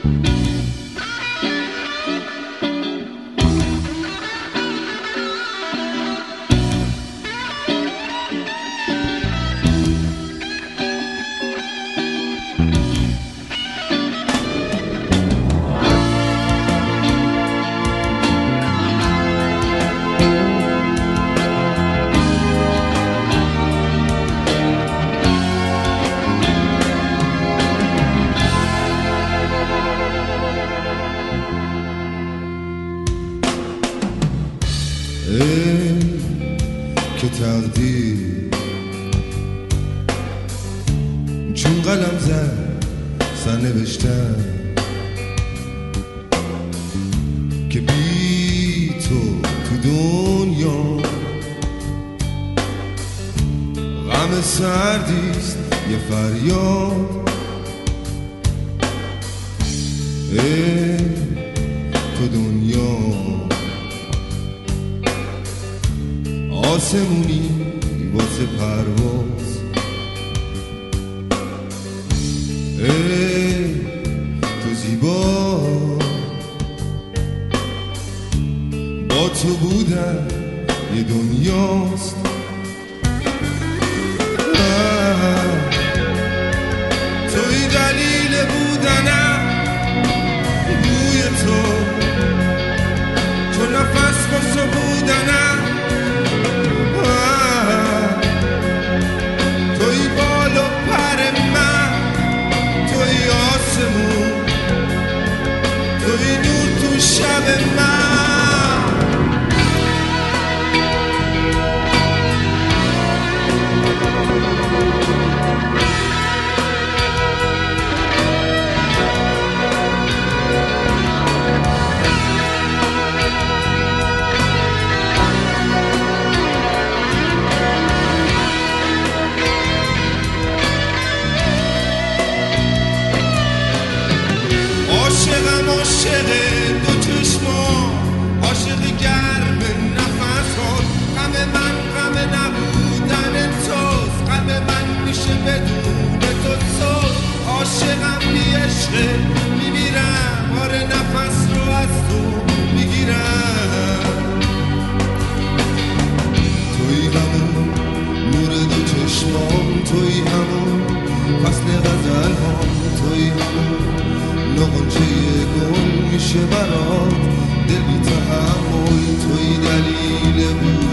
که تقدیر چون قلم زد سرنوشتم که بی تو دنیا غم سردیست یه فریاد. تو دنیا آسمونی واسه پرواز، تو زیبا با تو بودن یه دنیاست. توی دلیل بودنم، روی تو نفس واسه بودنم، توی بال و پر من، توی آسمون، توی نور تو شب من. عاشق دو چشما، عاشق گرم نفس ها، غم من غم نبودن توست، غم من میشه بدون تو سوز. عاشقم بی عشقه میمیرم، آره نفس رو از تو میگیرم. توی همون نور دو چشمام، توی همون فصل غزل ها، توی همون نغنچه گل میشه برات دل بی تحمل. توی دلیل بود